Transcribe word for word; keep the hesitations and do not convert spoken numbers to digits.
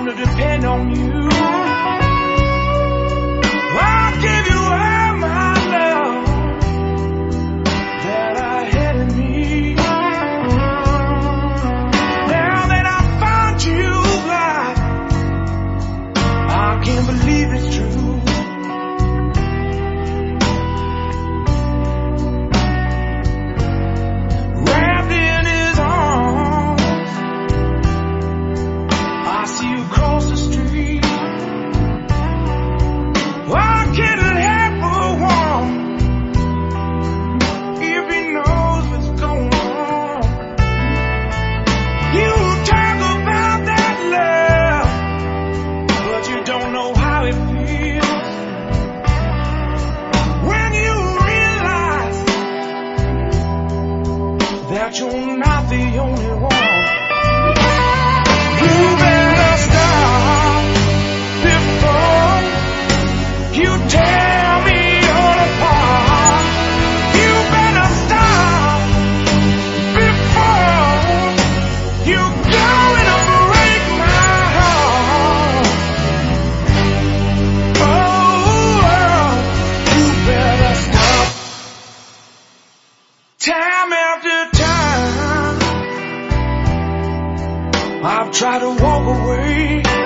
to depend on you. I'll give you all my love that I had in me. Now that I found you, I can't believe it's true. Wrapped in his arms, I see you cross the street. I couldn't help but wonder if he knows what's going on. You talk about that love, but you don't know how it feels when you realize that you're not the only one. You better stop before you tear me all apart. You better stop before you're going to break my heart. Oh, you better stop. Time after time, I've tried to walk away.